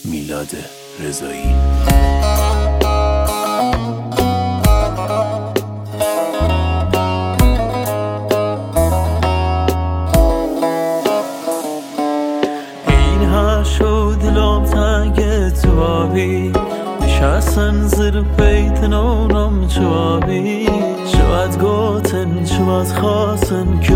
میلاد رضایی. دلم تنگ توابی نشستن زیر بیتن اونم جوابی شاید گوتن شاید خواستن که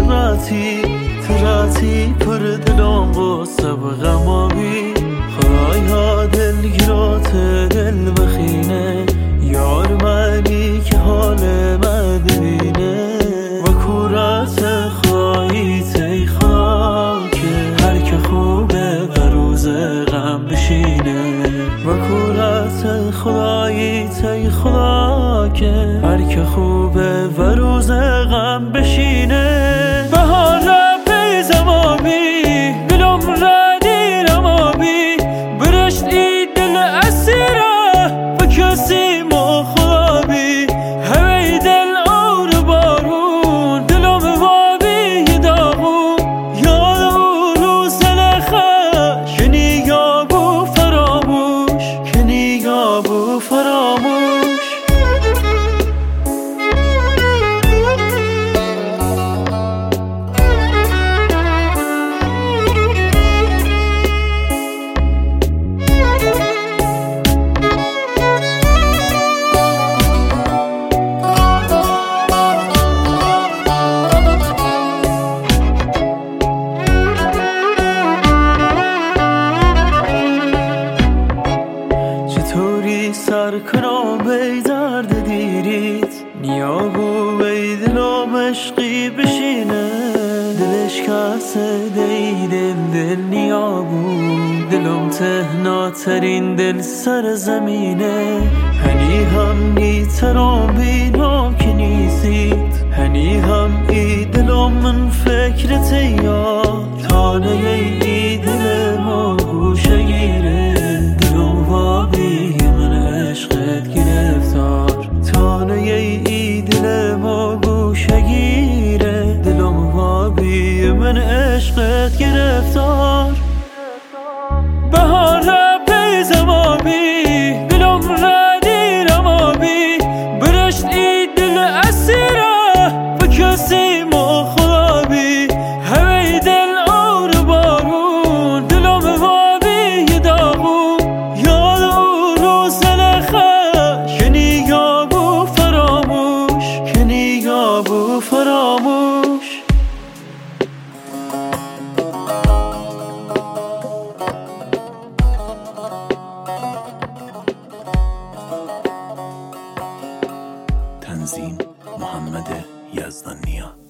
راتی پر دلم غصه و غمابی خدایا دلگیرات دل بخینه یار منی که حال من ببینه و کورت خدایی تی خدا که هر که خوبه و روز غم بشینه و کورت خدایی تی خدا که هر که خوبه و روز غم بشینه بهار رب زمابی دلم را دیرم آبی برشت ای دل اسیره و کسی مخابی هوی دل اور بارون دلم وابی داغو یاد او روز نخش کنی یابو فراموش چطوری سر کنم بی درد دیریت نیابو بی دلم عشقی بشینه دلش کسه دل نیابو دلم تهناترین دل سر زمینه هنی هم نیترم بینا که نیزید هنی هم ای دلم من فکرت یاد تانه ای دل ما گوشه گیره دلم وابی من عشقت گرفتار تانه ای دل ما گوشه گیره دلم وابی من عشقت گرفتار بهار رب زمابی دلم را دیرم آبی برشت ای دل اسیره و کسی مخابی هوی دل اور بارون دلم وابی داغو یاد او روز نخش کنی یابو فراموش تنظیم محمد یزدانیا.